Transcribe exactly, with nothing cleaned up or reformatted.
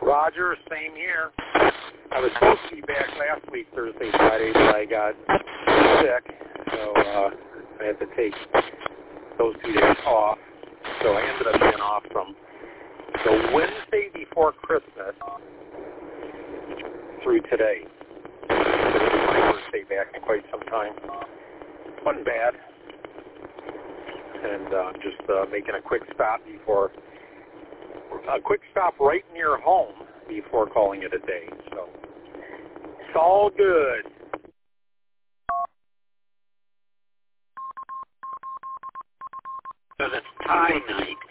Roger, same here. I was supposed to be back last week, Thursday, Friday, but I got sick, so uh, I had to take those two days off. So I ended up being off from the Wednesday before Christmas through today. So this is my first day back in quite some time. Wasn't bad. And uh, just uh, making a quick stop before, a quick stop right near home before calling it a day. So it's all good. So it's tie night.